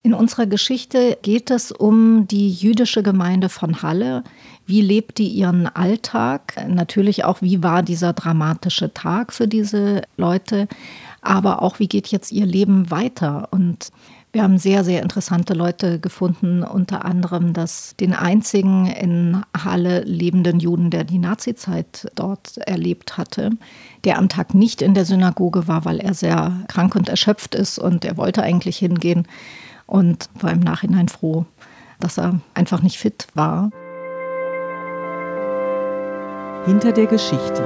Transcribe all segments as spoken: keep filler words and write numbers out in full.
In unserer Geschichte geht es um die jüdische Gemeinde von Halle. Wie lebt die ihren Alltag? Natürlich auch, wie war dieser dramatische Tag für diese Leute? Aber auch, wie geht jetzt ihr Leben weiter? Und wir haben sehr, sehr interessante Leute gefunden, unter anderem das, den einzigen in Halle lebenden Juden, der die Nazizeit dort erlebt hatte, der am Tag nicht in der Synagoge war, weil er sehr krank und erschöpft ist und er wollte eigentlich hingehen und war im Nachhinein froh, dass er einfach nicht fit war. Hinter der Geschichte.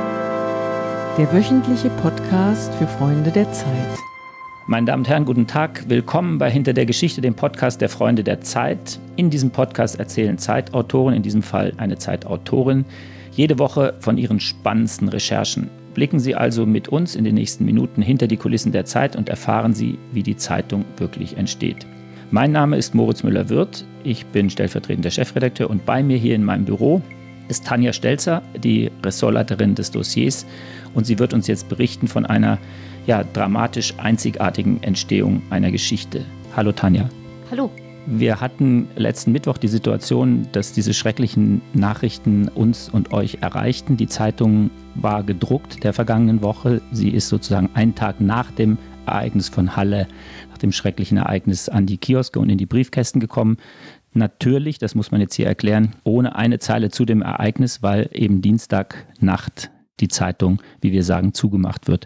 Der wöchentliche Podcast für Freunde der Zeit. Meine Damen und Herren, guten Tag. Willkommen bei Hinter der Geschichte, dem Podcast der Freunde der Zeit. In diesem Podcast erzählen Zeitautoren, in diesem Fall eine Zeitautorin, jede Woche von ihren spannendsten Recherchen. Blicken Sie also mit uns in den nächsten Minuten hinter die Kulissen der Zeit und erfahren Sie, wie die Zeitung wirklich entsteht. Mein Name ist Moritz Müller-Wirth. Ich bin stellvertretender Chefredakteur und bei mir hier in meinem Büro ist Tanja Stelzer, die Ressortleiterin des Dossiers. Und sie wird uns jetzt berichten von einer ja, dramatisch einzigartigen Entstehung einer Geschichte. Hallo Tanja. Hallo. Wir hatten letzten Mittwoch die Situation, dass diese schrecklichen Nachrichten uns und euch erreichten. Die Zeitung war gedruckt der vergangenen Woche. Sie ist sozusagen einen Tag nach dem Ereignis von Halle, nach dem schrecklichen Ereignis an die Kioske und in die Briefkästen gekommen. Natürlich, das muss man jetzt hier erklären, ohne eine Zeile zu dem Ereignis, weil eben Dienstagnacht die Zeitung, wie wir sagen, zugemacht wird.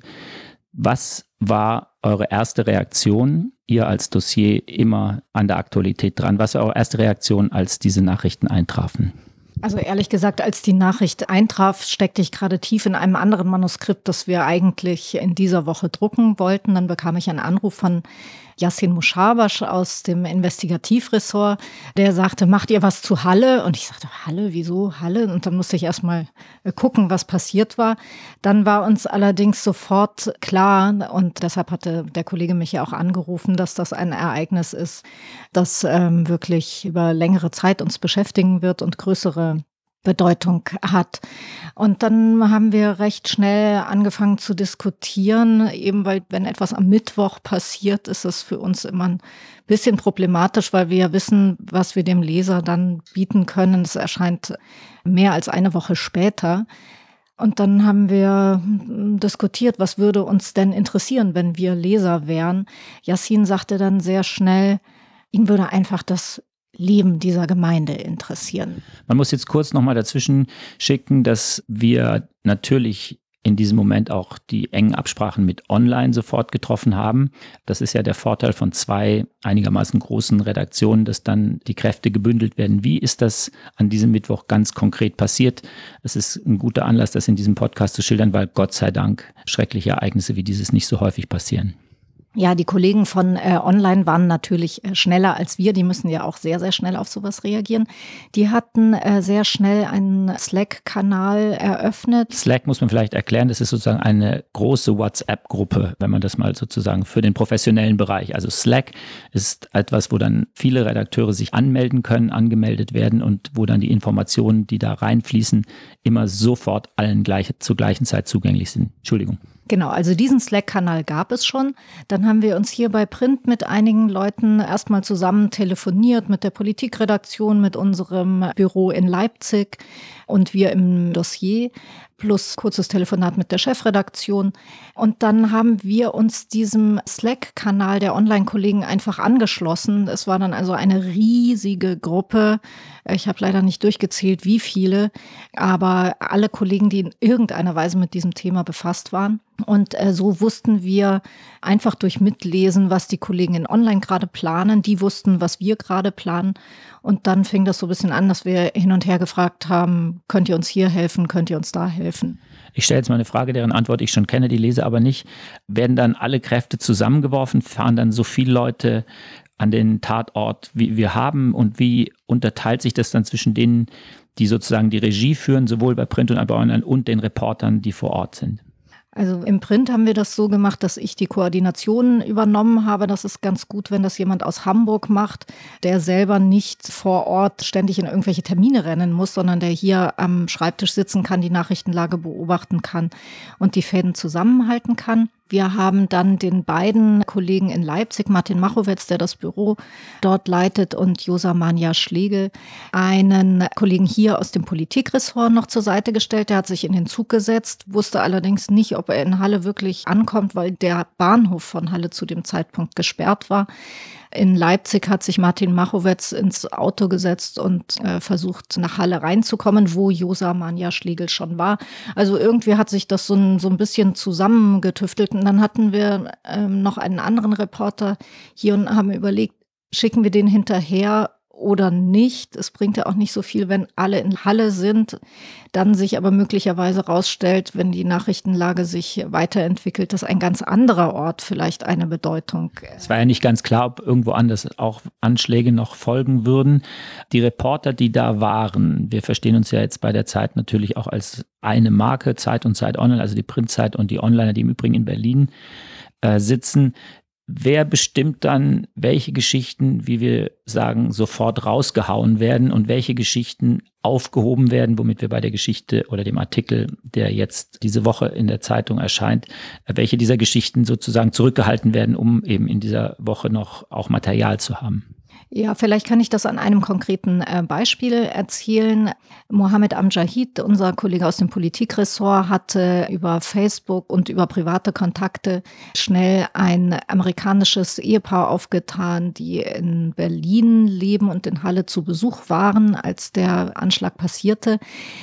Was war eure erste Reaktion, ihr als Dossier immer an der Aktualität dran? Was war eure erste Reaktion, als diese Nachrichten eintrafen? Also ehrlich gesagt, als die Nachricht eintraf, steckte ich gerade tief in einem anderen Manuskript, das wir eigentlich in dieser Woche drucken wollten. Dann bekam ich einen Anruf von Yassin Mushabash aus dem Investigativressort, der sagte, macht ihr was zu Halle? Und ich sagte, Halle, wieso Halle? Und dann musste ich erst mal gucken, was passiert war. Dann war uns allerdings sofort klar, und deshalb hatte der Kollege mich ja auch angerufen, dass das ein Ereignis ist, das ähm, wirklich über längere Zeit uns beschäftigen wird und größere Bedeutung hat. Und dann haben wir recht schnell angefangen zu diskutieren, eben weil, wenn etwas am Mittwoch passiert, ist es für uns immer ein bisschen problematisch, weil wir ja wissen, was wir dem Leser dann bieten können. Es erscheint mehr als eine Woche später. Und dann haben wir diskutiert, was würde uns denn interessieren, wenn wir Leser wären. Yassin sagte dann sehr schnell, ihn würde einfach das Leben dieser Gemeinde interessieren. Man muss jetzt kurz nochmal dazwischen schicken, dass wir natürlich in diesem Moment auch die engen Absprachen mit Online sofort getroffen haben. Das ist ja der Vorteil von zwei einigermaßen großen Redaktionen, dass dann die Kräfte gebündelt werden. Wie ist das an diesem Mittwoch ganz konkret passiert? Es ist ein guter Anlass, das in diesem Podcast zu schildern, weil Gott sei Dank schreckliche Ereignisse wie dieses nicht so häufig passieren. Ja, die Kollegen von äh, Online waren natürlich äh, schneller als wir. Die müssen ja auch sehr, sehr schnell auf sowas reagieren. Die hatten äh, sehr schnell einen Slack-Kanal eröffnet. Slack muss man vielleicht erklären, das ist sozusagen eine große WhatsApp-Gruppe, wenn man das mal sozusagen für den professionellen Bereich. Also Slack ist etwas, wo dann viele Redakteure sich anmelden können, angemeldet werden und wo dann die Informationen, die da reinfließen, immer sofort allen gleich, zur gleichen Zeit zugänglich sind. Entschuldigung. Genau, also diesen Slack-Kanal gab es schon. Dann haben wir uns hier bei Print mit einigen Leuten erstmal zusammen telefoniert, mit der Politikredaktion, mit unserem Büro in Leipzig und wir im Dossier, plus kurzes Telefonat mit der Chefredaktion. Und dann haben wir uns diesem Slack-Kanal der Online-Kollegen einfach angeschlossen. Es war dann also eine riesige Gruppe. Ich habe leider nicht durchgezählt, wie viele, aber alle Kollegen, die in irgendeiner Weise mit diesem Thema befasst waren. Und äh, so wussten wir einfach durch Mitlesen, was die Kollegen in Online gerade planen. Die wussten, was wir gerade planen. Und dann fing das so ein bisschen an, dass wir hin und her gefragt haben, könnt ihr uns hier helfen, könnt ihr uns da helfen? Ich stelle jetzt mal eine Frage, deren Antwort ich schon kenne, die lese aber nicht. Werden dann alle Kräfte zusammengeworfen? Fahren dann so viele Leute an den Tatort, wie wir haben? Und wie unterteilt sich das dann zwischen denen, die sozusagen die Regie führen, sowohl bei Print und bei Online, und den Reportern, die vor Ort sind? Also im Print haben wir das so gemacht, dass ich die Koordination übernommen habe. Das ist ganz gut, wenn das jemand aus Hamburg macht, der selber nicht vor Ort ständig in irgendwelche Termine rennen muss, sondern der hier am Schreibtisch sitzen kann, die Nachrichtenlage beobachten kann und die Fäden zusammenhalten kann. Wir haben dann den beiden Kollegen in Leipzig, Martin Machowetz, der das Büro dort leitet, und Josa Manja Schlegel, einen Kollegen hier aus dem Politikressort noch zur Seite gestellt. Der hat sich in den Zug gesetzt, wusste allerdings nicht, ob er in Halle wirklich ankommt, weil der Bahnhof von Halle zu dem Zeitpunkt gesperrt war. In Leipzig hat sich Martin Machowetz ins Auto gesetzt und äh, versucht, nach Halle reinzukommen, wo Josa Manja Schlegel schon war. Also irgendwie hat sich das so ein, so ein bisschen zusammengetüftelt. Und dann hatten wir ähm, noch einen anderen Reporter hier und haben überlegt, schicken wir den hinterher oder nicht. Es bringt ja auch nicht so viel, wenn alle in Halle sind, dann sich aber möglicherweise rausstellt, wenn die Nachrichtenlage sich weiterentwickelt, dass ein ganz anderer Ort vielleicht eine Bedeutung. Es war ja nicht ganz klar, ob irgendwo anders auch Anschläge noch folgen würden. Die Reporter, die da waren, wir verstehen uns ja jetzt bei der Zeit natürlich auch als eine Marke, Zeit und Zeit Online, also die Printzeit und die Onliner, die im Übrigen in Berlin äh, sitzen. Wer bestimmt dann, welche Geschichten, wie wir sagen, sofort rausgehauen werden und welche Geschichten aufgehoben werden, womit wir bei der Geschichte oder dem Artikel, der jetzt diese Woche in der Zeitung erscheint, welche dieser Geschichten sozusagen zurückgehalten werden, um eben in dieser Woche noch auch Material zu haben? Ja, vielleicht kann ich das an einem konkreten äh, Beispiel erzählen. Mohammed Amjahid, unser Kollege aus dem Politikressort, hatte über Facebook und über private Kontakte schnell ein amerikanisches Ehepaar aufgetan, die in Berlin leben und in Halle zu Besuch waren, als der Anschlag passierte.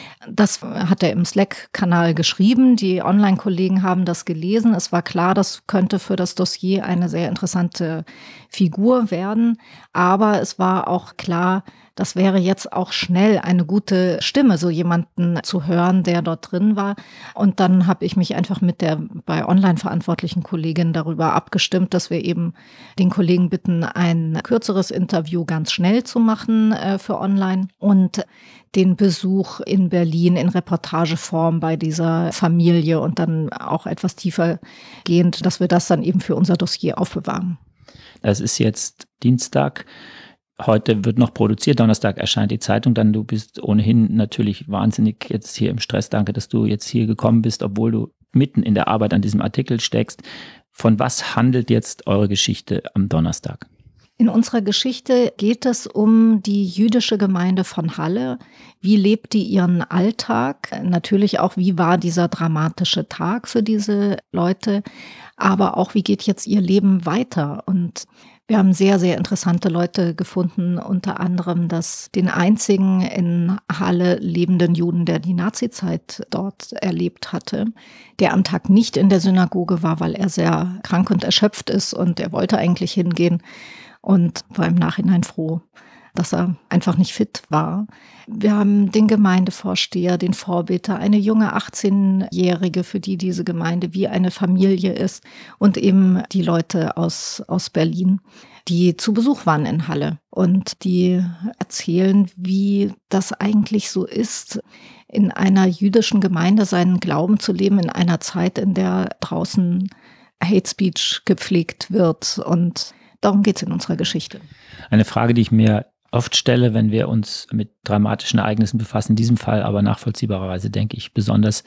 Das hat er im Slack-Kanal geschrieben. Die Online-Kollegen haben das gelesen. Es war klar, das könnte für das Dossier eine sehr interessante Figur werden. Aber es war auch klar, das wäre jetzt auch schnell eine gute Stimme, so jemanden zu hören, der dort drin war. Und dann habe ich mich einfach mit der bei Online verantwortlichen Kollegin darüber abgestimmt, dass wir eben den Kollegen bitten, ein kürzeres Interview ganz schnell zu machen äh, für Online und den Besuch in Berlin in Reportageform bei dieser Familie und dann auch etwas tiefer gehend, dass wir das dann eben für unser Dossier aufbewahren. Es ist jetzt Dienstag. Heute wird noch produziert, Donnerstag erscheint die Zeitung, dann du bist ohnehin natürlich wahnsinnig jetzt hier im Stress. Danke, dass du jetzt hier gekommen bist, obwohl du mitten in der Arbeit an diesem Artikel steckst. Von was handelt jetzt eure Geschichte am Donnerstag? In unserer Geschichte geht es um die jüdische Gemeinde von Halle. Wie lebt die ihren Alltag? Natürlich auch, wie war dieser dramatische Tag für diese Leute? Aber auch, wie geht jetzt ihr Leben weiter? Und wir haben sehr, sehr interessante Leute gefunden, unter anderem das, den einzigen in Halle lebenden Juden, der die Nazizeit dort erlebt hatte, der am Tag nicht in der Synagoge war, weil er sehr krank und erschöpft ist und er wollte eigentlich hingehen und war im Nachhinein froh, dass er einfach nicht fit war. Wir haben den Gemeindevorsteher, den Vorbeter, eine junge achtzehnjährige, für die diese Gemeinde wie eine Familie ist und eben die Leute aus, aus Berlin, die zu Besuch waren in Halle und die erzählen, wie das eigentlich so ist, in einer jüdischen Gemeinde seinen Glauben zu leben, in einer Zeit, in der draußen Hate Speech gepflegt wird, und darum geht es in unserer Geschichte. Eine Frage, die ich mir oft stelle, wenn wir uns mit dramatischen Ereignissen befassen, in diesem Fall aber nachvollziehbarerweise denke ich besonders,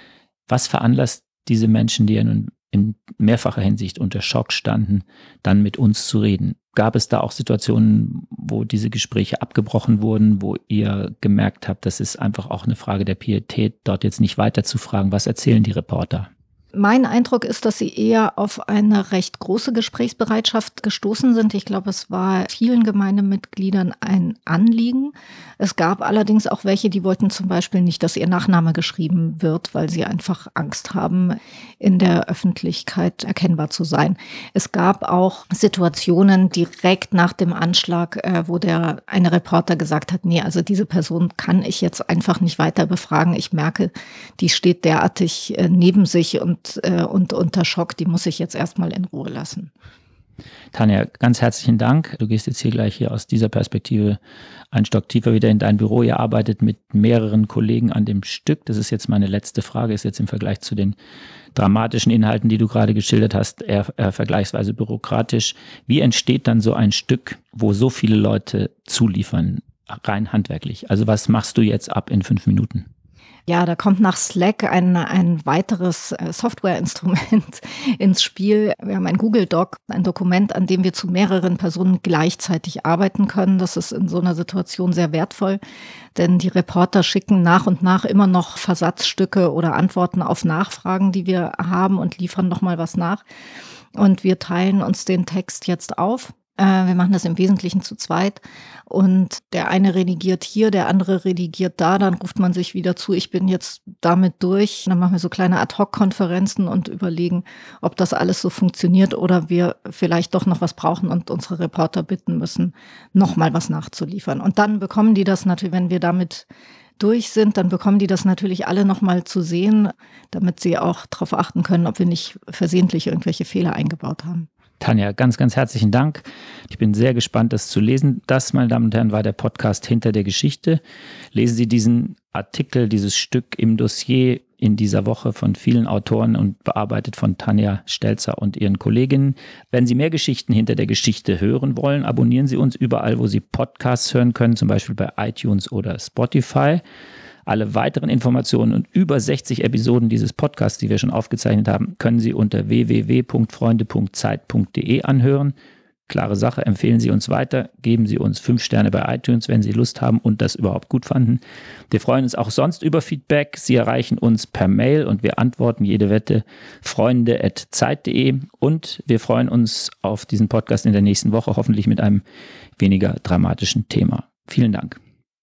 was veranlasst diese Menschen, die ja nun in mehrfacher Hinsicht unter Schock standen, dann mit uns zu reden? Gab es da auch Situationen, wo diese Gespräche abgebrochen wurden, wo ihr gemerkt habt, das ist einfach auch eine Frage der Pietät, dort jetzt nicht weiter zu fragen? Was erzählen die Reporter? Mein Eindruck ist, dass sie eher auf eine recht große Gesprächsbereitschaft gestoßen sind. Ich glaube, es war vielen Gemeindemitgliedern ein Anliegen. Es gab allerdings auch welche, die wollten zum Beispiel nicht, dass ihr Nachname geschrieben wird, weil sie einfach Angst haben, in der Öffentlichkeit erkennbar zu sein. Es gab auch Situationen direkt nach dem Anschlag, wo der eine Reporter gesagt hat, nee, also diese Person kann ich jetzt einfach nicht weiter befragen. Ich merke, die steht derartig neben sich und und unter Schock, die muss ich jetzt erstmal in Ruhe lassen. Tanja, ganz herzlichen Dank. Du gehst jetzt hier gleich hier aus dieser Perspektive einen Stock tiefer wieder in dein Büro. Ihr arbeitet mit mehreren Kollegen an dem Stück. Das ist jetzt meine letzte Frage, ist jetzt im Vergleich zu den dramatischen Inhalten, die du gerade geschildert hast, eher, eher vergleichsweise bürokratisch. Wie entsteht dann so ein Stück, wo so viele Leute zuliefern, rein handwerklich? Also was machst du jetzt ab in fünf Minuten? Ja, da kommt nach Slack ein, ein weiteres äh, Softwareinstrument ins Spiel. Wir haben ein Google Doc, ein Dokument, an dem wir zu mehreren Personen gleichzeitig arbeiten können. Das ist in so einer Situation sehr wertvoll, denn die Reporter schicken nach und nach immer noch Versatzstücke oder Antworten auf Nachfragen, die wir haben, und liefern nochmal was nach. Und wir teilen uns den Text jetzt auf. Wir machen das im Wesentlichen zu zweit, und der eine redigiert hier, der andere redigiert da, dann ruft man sich wieder zu, ich bin jetzt damit durch. Dann machen wir so kleine Ad-Hoc-Konferenzen und überlegen, ob das alles so funktioniert oder wir vielleicht doch noch was brauchen und unsere Reporter bitten müssen, nochmal was nachzuliefern. Und dann bekommen die das natürlich, wenn wir damit durch sind, dann bekommen die das natürlich alle nochmal zu sehen, damit sie auch darauf achten können, ob wir nicht versehentlich irgendwelche Fehler eingebaut haben. Tanja, ganz, ganz herzlichen Dank. Ich bin sehr gespannt, das zu lesen. Das, meine Damen und Herren, war der Podcast Hinter der Geschichte. Lesen Sie diesen Artikel, dieses Stück im Dossier in dieser Woche von vielen Autoren und bearbeitet von Tanja Stelzer und ihren Kolleginnen. Wenn Sie mehr Geschichten hinter der Geschichte hören wollen, abonnieren Sie uns überall, wo Sie Podcasts hören können, zum Beispiel bei iTunes oder Spotify. Alle weiteren Informationen und über sechzig Episoden dieses Podcasts, die wir schon aufgezeichnet haben, können Sie unter w w w punkt freunde punkt zeit punkt d e anhören. Klare Sache, empfehlen Sie uns weiter, geben Sie uns fünf Sterne bei iTunes, wenn Sie Lust haben und das überhaupt gut fanden. Wir freuen uns auch sonst über Feedback. Sie erreichen uns per Mail und wir antworten jede Wette freunde at zeit punkt d e, und wir freuen uns auf diesen Podcast in der nächsten Woche, hoffentlich mit einem weniger dramatischen Thema. Vielen Dank.